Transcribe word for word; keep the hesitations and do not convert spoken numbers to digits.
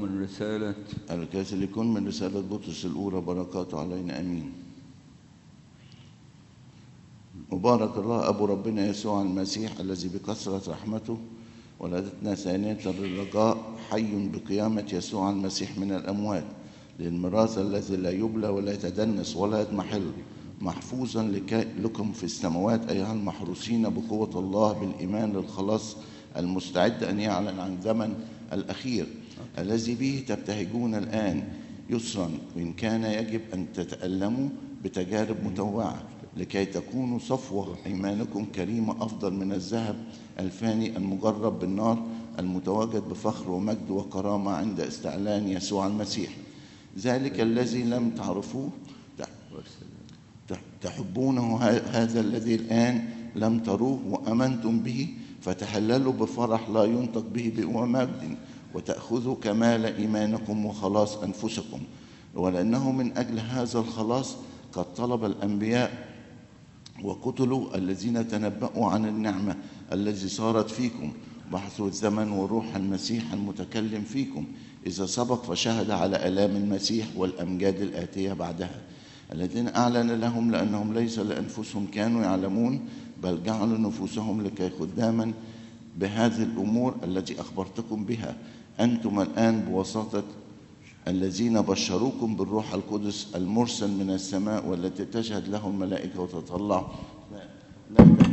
من رسالة الكاثوليكون من رسالة بطرس الأولى، بركاته علينا آمين. مبارك الله أبو ربنا يسوع المسيح الذي بكثرة رحمته ولدتنا ثانية للرجاء حي بقيامة يسوع المسيح من الأموات للميراث الذي لا يبلى ولا يتدنس ولا يضمحل، محفوظا لكم في السماوات أيها المحروسين بقوة الله بالإيمان للخلاص المستعد أن يعلن عن زمن الأخير الذي به تبتهجون الآن يسرا، وإن كان يجب أن تتألموا بتجارب متوعة لكي تكونوا صفوة إيمانكم كريمة أفضل من الذهب الفاني المجرب بالنار، المتواجد بفخر ومجد وكرامة عند استعلان يسوع المسيح. ذلك الذي لم تعرفوه تحبونه، هذا الذي الآن لم تروه وأمنتم به، فتحللوا بفرح لا ينطق به بقوة مجد، وتأخذوا كمال إيمانكم وخلاص أنفسكم. ولأنه من أجل هذا الخلاص قد طلب الأنبياء وقتلوا الذين تنبأوا عن النعمة التي صارت فيكم، بحثوا الزمن وروح المسيح المتكلم فيكم، إذا سبق فشهد على آلام المسيح والأمجاد الآتية بعدها، الذين أعلن لهم لأنهم ليس لأنفسهم كانوا يعلمون، بل جعلوا نفوسهم لكي خداما بهذه الأمور التي أخبرتكم بها أنتم الآن بواسطة الذين بشروكم بالروح القدس المرسل من السماء، والتي تشهد له الملائكة وتطلع لا